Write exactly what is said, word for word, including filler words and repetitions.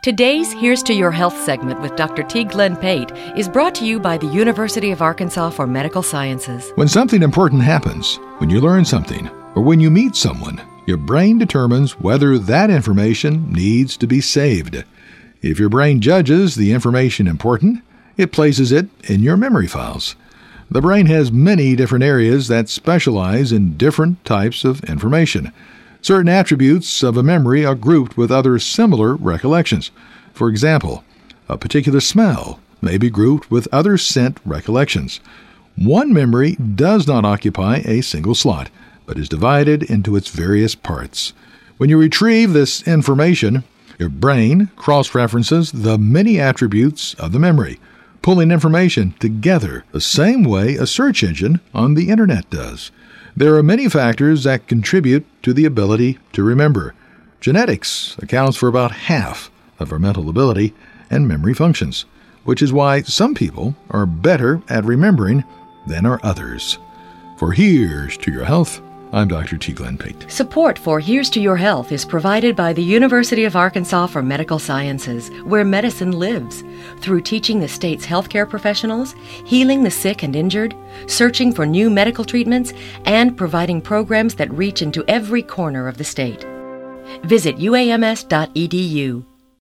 Today's Here's to Your Health segment with Doctor T. Glenn Pate is brought to you by the University of Arkansas for Medical Sciences. When something important happens, when you learn something, or when you meet someone, your brain determines whether that information needs to be saved. If your brain judges the information important, it places it in your memory files. The brain has many different areas that specialize in different types of information. Certain attributes of a memory are grouped with other similar recollections. For example, a particular smell may be grouped with other scent recollections. One memory does not occupy a single slot, but is divided into its various parts. When you retrieve this information, your brain cross-references the many attributes of the memory, pulling information together the same way a search engine on the Internet does. There are many factors that contribute to the ability to remember. Genetics accounts for about half of our mental ability and memory functions, which is why some people are better at remembering than are others. For Here's to Your Health, I'm Doctor T. Glenn Pate. Support for Here's to Your Health is provided by the University of Arkansas for Medical Sciences, where medicine lives, through teaching the state's healthcare professionals, healing the sick and injured, searching for new medical treatments, and providing programs that reach into every corner of the state. Visit U A M S dot E D U.